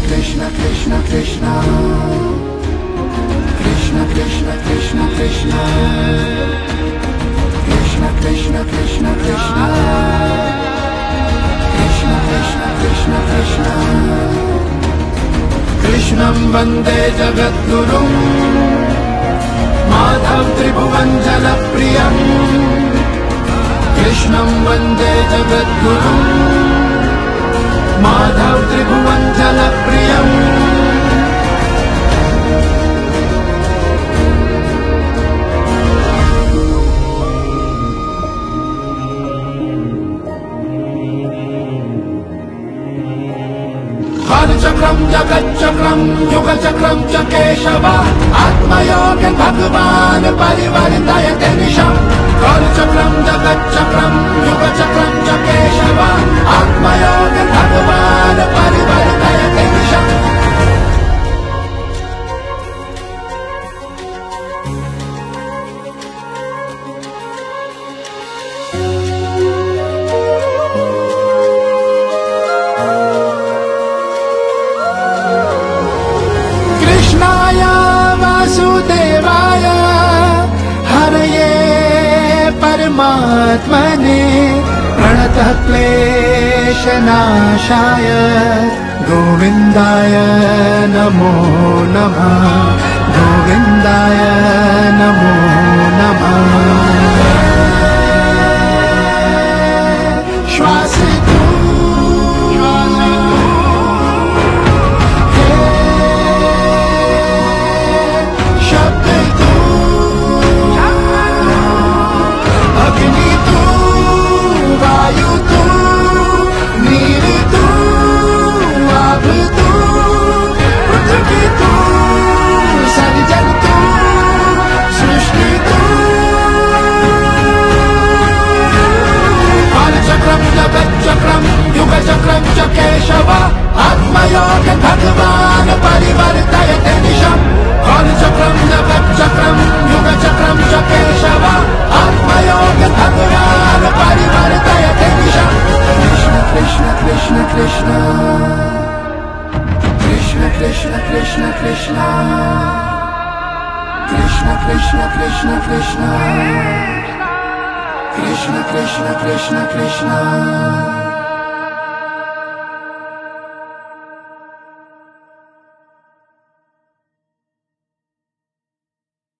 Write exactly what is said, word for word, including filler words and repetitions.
Krishna Krishna Krishna Krishna Krishna Krishna Krishna Krishna Krishna Krishna Krishna Krishna Krishna Krishna Krishna Krishnam Vande Jagadgurum Madhav Tribhuvan Janapriyam Krishnam Vande Jagadgurum Madhav Tribhuvan Janapriyam Chakram Jagat Chakram Yuga Chakram Chakeshava Atma Yogan Bhagavan Parivartayate Nisham Kal Chakram Jagat Chakram Yuga Chakram Chakeshava Atma Yogan Bhagavan Parivartayate Nisham वासुदेवाय हरये परमात्मने प्रणतः क्लेशनाशाय गोविन्दाय नमो नमः गोविन्दाय नमो नमः श्वासितु Chakram Yuga Chakram Chakeshava Atma Yogan Bhagavan Parivartayate Nisham Kal Chakram Jagat Chakram Yuga Chakram Chakeshava Atma Yogan Bhagavan Parivartayate Nisham Krishna Krishna Krishna Krishna Krishna Krishna Krishna Krishna Krishna Krishna Krishna Krishna Krishna Krishna Krishna Krishna